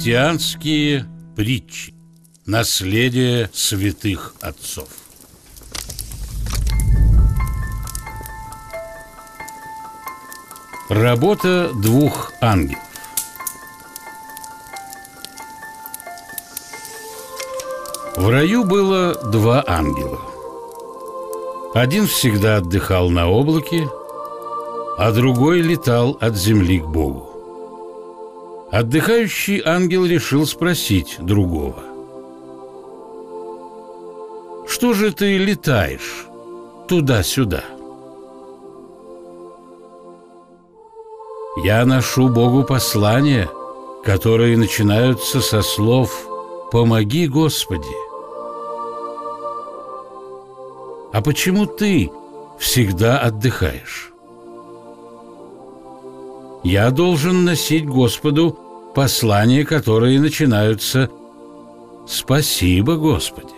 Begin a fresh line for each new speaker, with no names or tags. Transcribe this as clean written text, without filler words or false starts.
Христианские притчи. Наследие святых отцов. Работа двух ангелов. В раю было два ангела. Один всегда отдыхал на облаке, а другой летал от земли к Богу. Отдыхающий ангел решил спросить другого: «Что же ты летаешь туда-сюда?» «Я ношу Богу послания, которые начинаются со слов «Помоги, Господи». А почему ты всегда отдыхаешь?» «Я должен носить Господу послания, которые начинаются «Спасибо, Господи».